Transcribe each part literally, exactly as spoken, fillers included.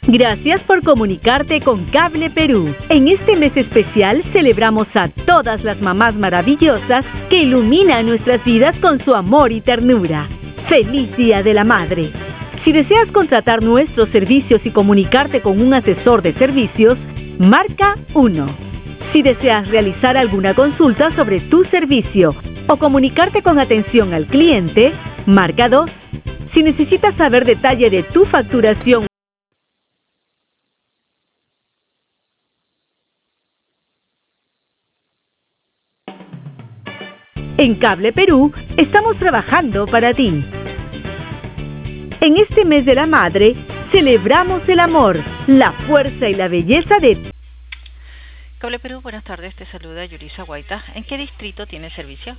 Gracias por comunicarte con Cable Perú. En este mes especial celebramos a todas las mamás maravillosas que iluminan nuestras vidas con su amor y ternura. ¡Feliz Día de la Madre! Si deseas contratar nuestros servicios y comunicarte con un asesor de servicios, marca uno. Si deseas realizar alguna consulta sobre tu servicio o comunicarte con atención al cliente, marca dos. Si necesitas saber detalle de tu facturación, en Cable Perú estamos trabajando para ti. En este mes de la madre, celebramos el amor, la fuerza y la belleza de... Cable Perú, buenas tardes, te saluda Yurisa Guaita. ¿En qué distrito tiene servicio?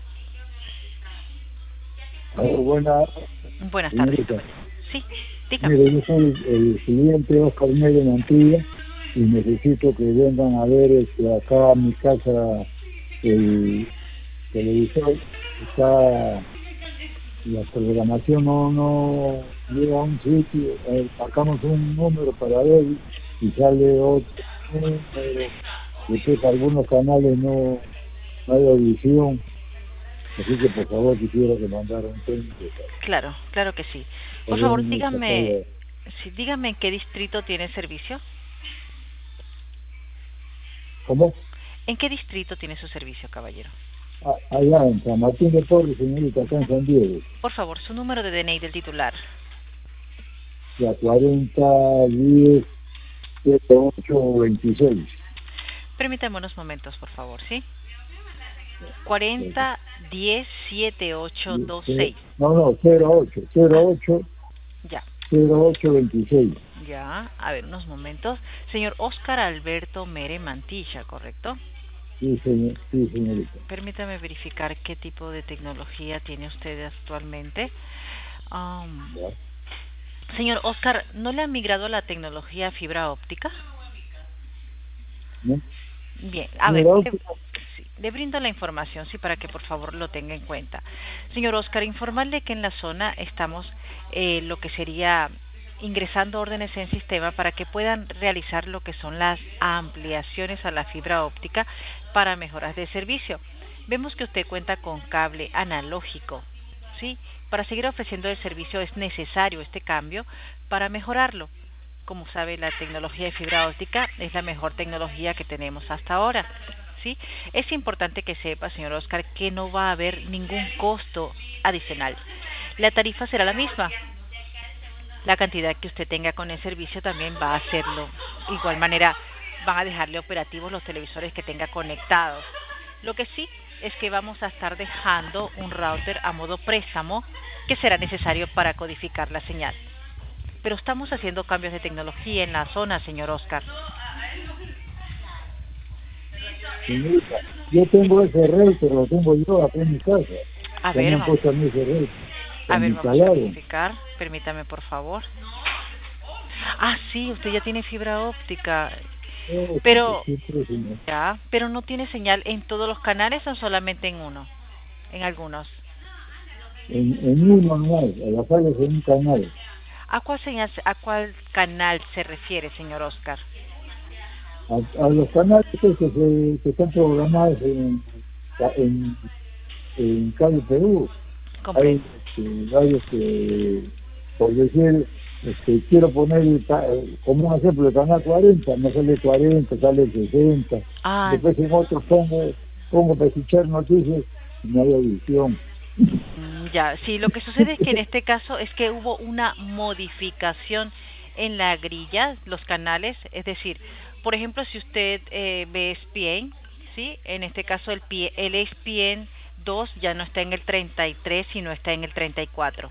Oh, buena, buenas tardes. Señorita. Sí, dígame. Mire, yo soy el cliente Oscar Medio Mantilla y necesito que vengan a ver este, acá a mi casa el televisor. Está, la programación no, no llega a un sitio, eh, sacamos un número para ver y sale otro número. Después algunos canales no, no hay audición. Así que por favor quisiera que mandara un técnico. Claro, claro que sí. Por favor, dígame, sí, dígame en qué distrito tiene servicio. ¿Cómo? ¿En qué distrito tiene su servicio, caballero? A, allá en San Martín de Porres, señorita, acá en San Diego. Por favor, su número de D N I del titular. La cuarenta, diez, siete, ocho, veintiséis. Permítame unos momentos, por favor, ¿sí? cuarenta, diez, siete, ocho, dos, seis. No, no, cero ocho, cero ocho. Ya. cero ocho, veintiséis. Ya, a ver, unos momentos. Señor Oscar Alberto Mere Mantilla, ¿correcto? Sí, señor, sí, señorita. Permítame verificar qué tipo de tecnología tiene usted actualmente. Um, señor Oscar, ¿no le ha migrado a la tecnología fibra óptica? ¿No? Bien, a ver, le, sí, le brindo la información, sí, para que por favor lo tenga en cuenta. Señor Oscar, informarle que en la zona estamos eh, lo que sería ingresando órdenes en sistema para que puedan realizar lo que son las ampliaciones a la fibra óptica para mejoras de servicio. Vemos que usted cuenta con cable analógico, ¿sí? Para seguir ofreciendo el servicio es necesario este cambio para mejorarlo. Como sabe, la tecnología de fibra óptica es la mejor tecnología que tenemos hasta ahora, ¿sí? Es importante que sepa, señor Oscar, que no va a haber ningún costo adicional. La tarifa será la misma. La cantidad que usted tenga con el servicio también va a hacerlo. De igual manera, van a dejarle operativos los televisores que tenga conectados. Lo que sí es que vamos a estar dejando un router a modo préstamo que será necesario para codificar la señal. Pero estamos haciendo cambios de tecnología en la zona, señor Oscar. Señorita, yo tengo ese router, lo tengo yo acá en mi casa. A ver, me han puesto a mí ese router. A ver, vamos a verificar. Permítame, por favor. Ah, sí, usted ya tiene fibra óptica. Oh, pero sí, sí, sí, ya, pero no tiene señal en todos los canales o solamente en uno, en algunos. En, en uno no hay, a las sales en un canal. ¿A cuál señal, a cuál canal se refiere, señor Oscar? A, a los canales que, se, que están programados en, en, en Cable Perú. Hay este, varios que, por decir, este, quiero poner como un ejemplo el canal cuarenta, me sale cuarenta, sale sesenta. Ah, después en otros pongo, pongo para escuchar noticias y no hay audición. Ya, sí, lo que sucede es que en este caso es que hubo una modificación en la grilla, los canales, es decir, por ejemplo, si usted eh, ve E S P N, ¿sí? En este caso el, el E S P N dos ya no está en el treinta y tres, sino está en el treinta y cuatro.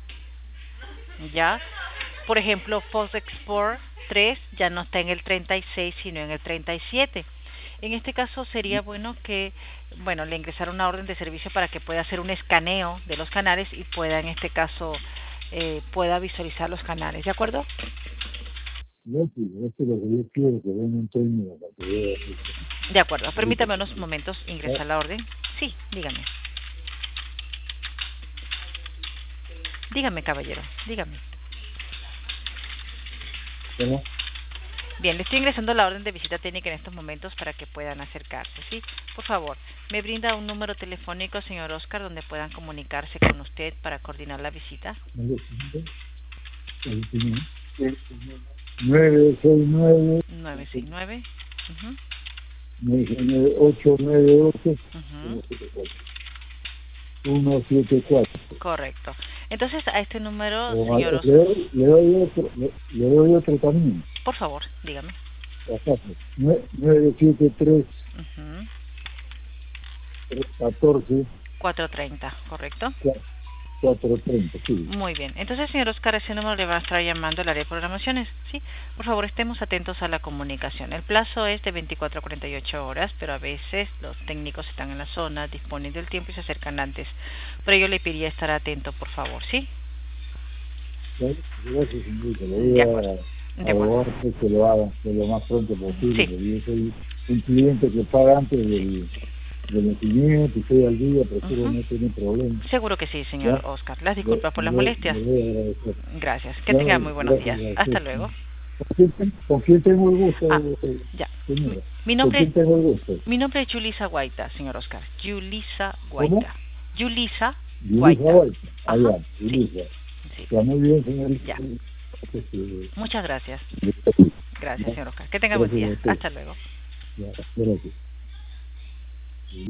¿Ya? Por ejemplo, Fox Export tres ya no está en el treinta y seis, sino en el treinta y siete. En este caso sería bueno que, bueno, le ingresara una orden de servicio para que pueda hacer un escaneo de los canales y pueda, en este caso, eh, pueda visualizar los canales, ¿de acuerdo? No, sí, es que lo que yo quiero que den un término para que vea. De acuerdo, permítame unos momentos ingresar la orden. Sí, dígame. Dígame, caballero, dígame. ¿Cómo? Bien, le estoy ingresando la orden de visita técnica en estos momentos para que puedan acercarse, ¿sí? Por favor, ¿me brinda un número telefónico, señor Oscar, donde puedan comunicarse con usted para coordinar la visita? nueve seis nueve nueve seis nueve uh-huh. nueve ocho nueve ocho Uh-huh. uno siete cuatro. Correcto. Entonces, a este número, O, señor le, Oscar, doy, le, doy otro, le, le doy otro también. por favor, dígame. nueve siete tres Uh-huh. catorce cuatrocientos treinta, ¿correcto? cuatrocientos treinta, sí. Muy bien. Entonces, señor Oscar, ese número le va a estar llamando al área de programaciones, ¿sí? Por favor, estemos atentos a la comunicación. El plazo es de veinticuatro a cuarenta y ocho horas, pero a veces los técnicos están en la zona, disponen del tiempo y se acercan antes. Pero yo le pediría estar atento, por favor, ¿sí? Gracias, señorita. Le De voy acuerdo. a De acuerdo. abogar que se lo haga de lo más pronto posible. Sí. Porque yo soy un cliente que paga antes del, del vencimiento y estoy al día, procuro Uh-huh. no tener problemas. Seguro que sí, señor ¿Ya? Oscar. Las disculpas por las Le- molestias. le voy a agradecer. Gracias. Que Ya, tenga muy buenos gracias, días. gracias. Hasta luego. ¿Con quién, ten- con quién tengo el gusto, Ah, eh, ya. señora? Mi ¿Con nombre, quién tengo el gusto? mi nombre es Yulisa Guaita, señor Oscar. Yulisa ¿Cómo? Guaita. Yulisa Yulisa Guaita. Guaita. Ajá, Allá, sí. Yulisa. Sí. Ya, muy bien, señorita. Ya. Este, Muchas gracias. este, Gracias, señor Oscar. Que tenga buen Gracias a día. usted. Hasta luego. ya, gracias.